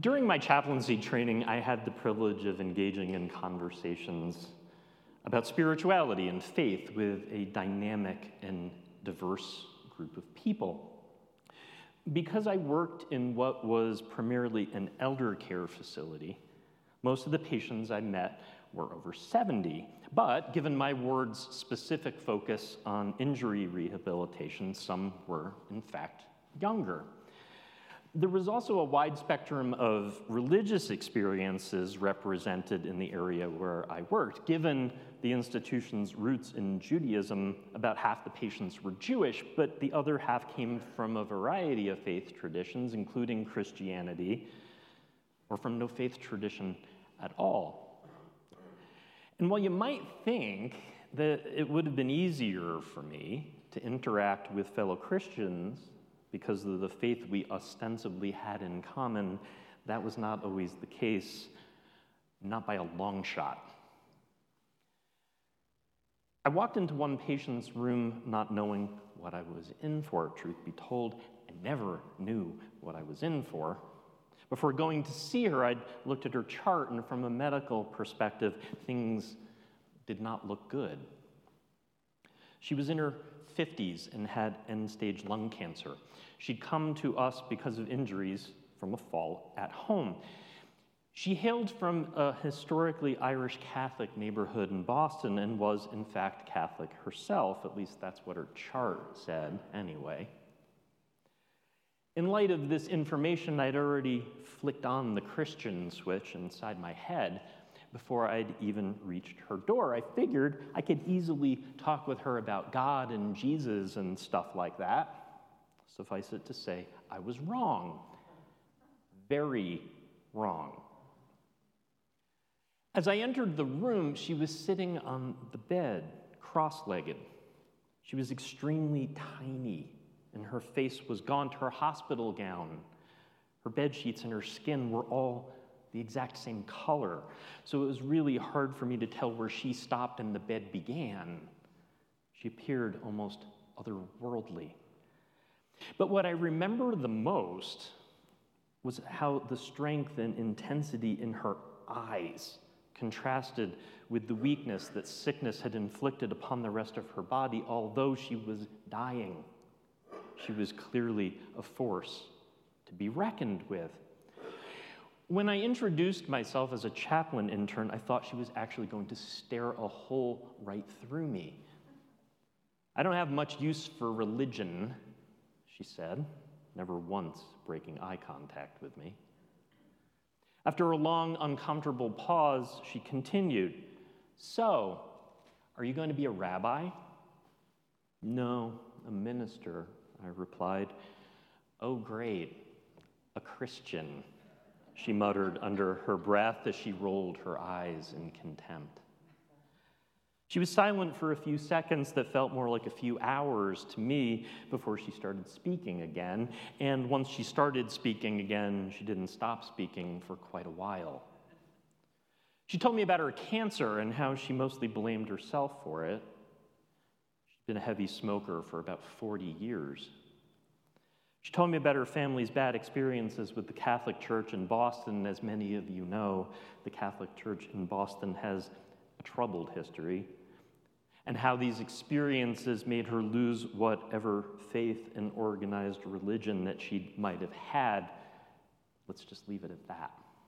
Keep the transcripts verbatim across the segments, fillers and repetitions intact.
During my chaplaincy training, I had the privilege of engaging in conversations about spirituality and faith with a dynamic and diverse group of people. Because I worked in what was primarily an elder care facility, most of the patients I met were over seventy. But given my ward's specific focus on injury rehabilitation, some were, in fact, younger. There was also a wide spectrum of religious experiences represented in the area where I worked. Given the institution's roots in Judaism, about half the patients were Jewish, but the other half came from a variety of faith traditions, including Christianity, or from no faith tradition at all. And while you might think that it would have been easier for me to interact with fellow Christians because of the faith we ostensibly had in common, that was not always the case, not by a long shot. I walked into one patient's room not knowing what I was in for. Truth be told, I never knew what I was in for. Before going to see her, I'd looked at her chart, and from a medical perspective, things did not look good. She was in her fifties and had end-stage lung cancer. She'd come to us because of injuries from a fall at home. She hailed from a historically Irish Catholic neighborhood in Boston and was, in fact, Catholic herself. At least that's what her chart said, anyway. In light of this information, I'd already flicked on the Christian switch inside my head before I'd even reached her door. I figured I could easily talk with her about God and Jesus and stuff like that. Suffice it to say, I was wrong. Very wrong. As I entered the room, she was sitting on the bed, cross-legged. She was extremely tiny, and her face was gaunt. Her hospital gown, her bed sheets, and her skin were all the exact same color. So it was really hard for me to tell where she stopped and the bed began. She appeared almost otherworldly. But what I remember the most was how the strength and intensity in her eyes contrasted with the weakness that sickness had inflicted upon the rest of her body. Although she was dying, she was clearly a force to be reckoned with. When I introduced myself as a chaplain intern, I thought she was actually going to stare a hole right through me. I don't have much use for religion, she said, never once breaking eye contact with me. After a long, uncomfortable pause, she continued, "So, are you going to be a rabbi?" "No, a minister," I replied. "Oh, great, a Christian," she muttered under her breath as she rolled her eyes in contempt. She was silent for a few seconds that felt more like a few hours to me before she started speaking again. And once she started speaking again, she didn't stop speaking for quite a while. She told me about her cancer and how she mostly blamed herself for it. She'd been a heavy smoker for about forty years. She told me about her family's bad experiences with the Catholic Church in Boston. As many of you know, the Catholic Church in Boston has a troubled history, and how these experiences made her lose whatever faith and organized religion that she might have had. Let's just leave it at that.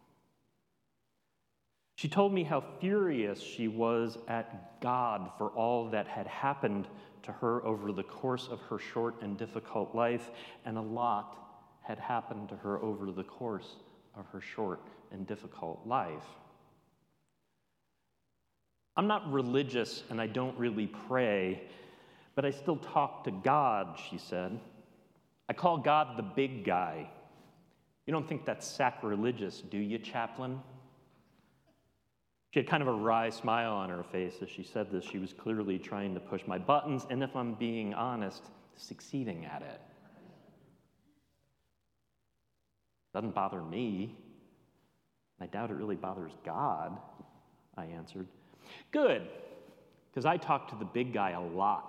She told me how furious she was at God for all that had happened to her over the course of her short and difficult life, and a lot had happened to her over the course of her short and difficult life. I'm not religious and I don't really pray, but I still talk to God, she said. I call God the big guy. You don't think that's sacrilegious, do you, chaplain? She had kind of a wry smile on her face as she said this. She was clearly trying to push my buttons, and if I'm being honest, succeeding at it. Doesn't bother me. I doubt it really bothers God, I answered. Good, because I talk to the big guy a lot.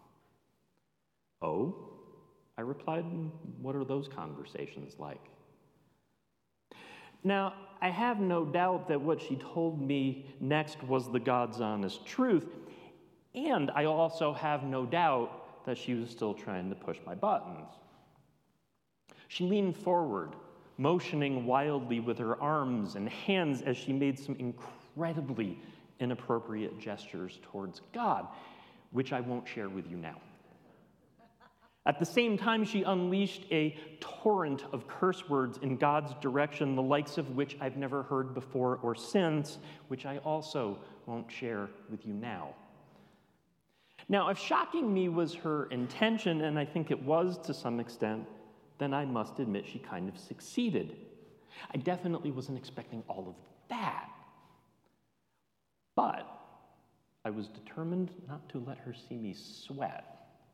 Oh? I replied, what are those conversations like? Now, I have no doubt that what she told me next was the God's honest truth, and I also have no doubt that she was still trying to push my buttons. She leaned forward, motioning wildly with her arms and hands as she made some incredibly inappropriate gestures towards God, which I won't share with you now. At the same time, she unleashed a torrent of curse words in God's direction, the likes of which I've never heard before or since, which I also won't share with you now. Now, if shocking me was her intention, and I think it was to some extent, then I must admit she kind of succeeded. I definitely wasn't expecting all of that. But I was determined not to let her see me sweat.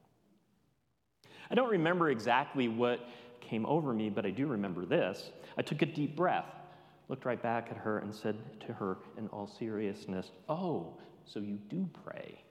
I don't remember exactly what came over me, but I do remember this. I took a deep breath, looked right back at her, and said to her in all seriousness, "Oh, so you do pray."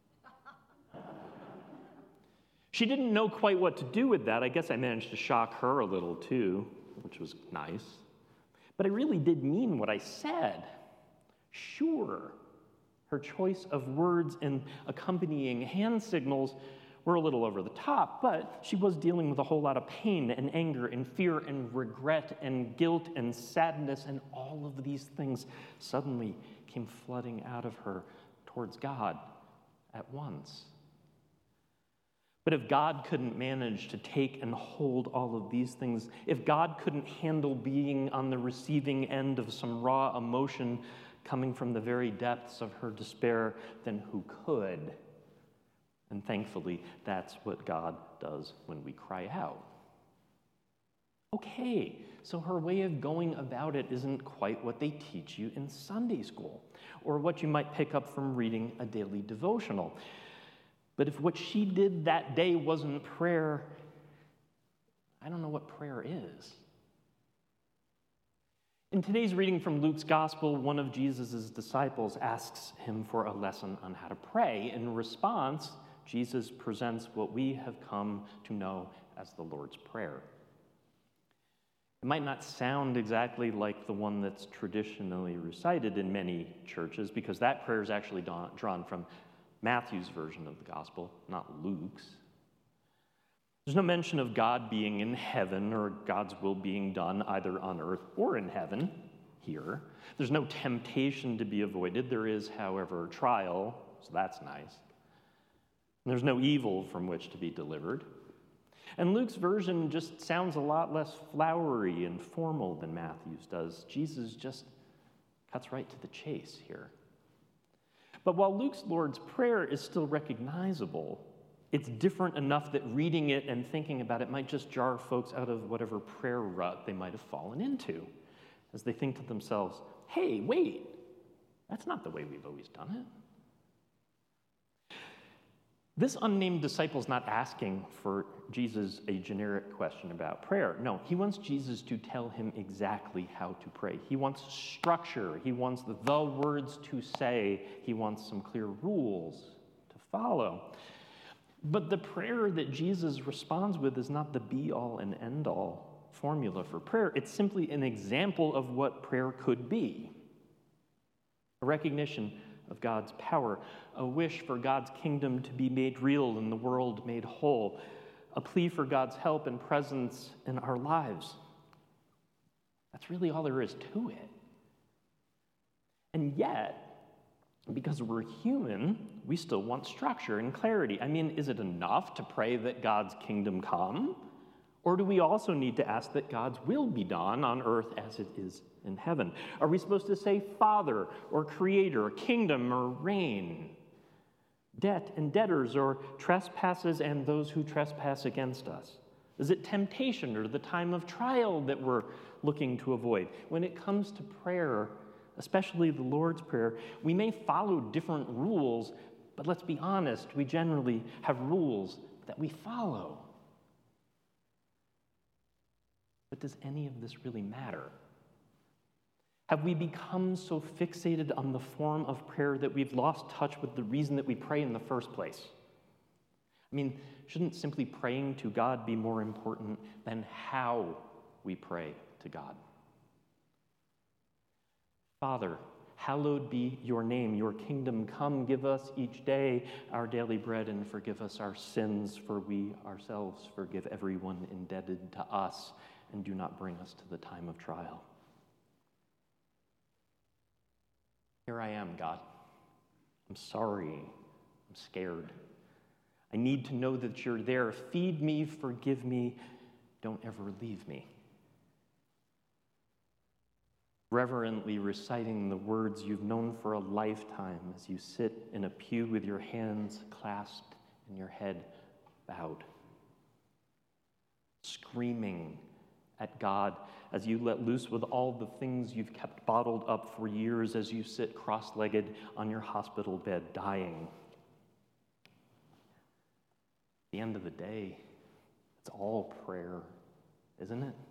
She didn't know quite what to do with that. I guess I managed to shock her a little too, which was nice. But I really did mean what I said. Sure, her choice of words and accompanying hand signals were a little over the top, but she was dealing with a whole lot of pain and anger and fear and regret and guilt and sadness, and all of these things suddenly came flooding out of her towards God at once. But if God couldn't manage to take and hold all of these things, if God couldn't handle being on the receiving end of some raw emotion coming from the very depths of her despair, then who could? And thankfully, that's what God does when we cry out. Okay, so her way of going about it isn't quite what they teach you in Sunday school, or what you might pick up from reading a daily devotional. But if what she did that day wasn't prayer, I don't know what prayer is. In today's reading from Luke's Gospel, one of Jesus' disciples asks him for a lesson on how to pray. In response, Jesus presents what we have come to know as the Lord's Prayer. It might not sound exactly like the one that's traditionally recited in many churches, because that prayer is actually drawn from Matthew's version of the Gospel, not Luke's. There's no mention of God being in heaven or God's will being done either on earth or in heaven here. There's no temptation to be avoided. There is, however, trial, so that's nice. And there's no evil from which to be delivered. And Luke's version just sounds a lot less flowery and formal than Matthew's does. Jesus just cuts right to the chase here. But while Luke's Lord's Prayer is still recognizable, it's different enough that reading it and thinking about it might just jar folks out of whatever prayer rut they might have fallen into, as they think to themselves, hey, wait, that's not the way we've always done it. This unnamed disciple's not asking for Jesus a generic question about prayer. No, he wants Jesus to tell him exactly how to pray. He wants structure. He wants the words to say. He wants some clear rules to follow. But the prayer that Jesus responds with is not the be-all and end-all formula for prayer. It's simply an example of what prayer could be. A recognition of God's power, a wish for God's kingdom to be made real and the world made whole, a plea for God's help and presence in our lives. That's really all there is to it. And yet, because we're human, we still want structure and clarity. I mean, is it enough to pray that God's kingdom come? Or do we also need to ask that God's will be done on earth as it is in heaven? Are we supposed to say Father or Creator, kingdom or reign, debt and debtors, or trespasses and those who trespass against us? Is it temptation or the time of trial that we're looking to avoid? When it comes to prayer, especially the Lord's Prayer, we may follow different rules, but let's be honest, we generally have rules that we follow. But does any of this really matter? Have we become so fixated on the form of prayer that we've lost touch with the reason that we pray in the first place? I mean, shouldn't simply praying to God be more important than how we pray to God? Father, hallowed be your name, your kingdom come. Give us each day our daily bread and forgive us our sins, for we ourselves forgive everyone indebted to us, and do not bring us to the time of trial. Here I am, God. I'm sorry. I'm scared. I need to know that you're there. Feed me, forgive me. Don't ever leave me. Reverently reciting the words you've known for a lifetime as you sit in a pew with your hands clasped and your head bowed. Screaming at God as you let loose with all the things you've kept bottled up for years as you sit cross-legged on your hospital bed dying. At the end of the day, it's all prayer, isn't it?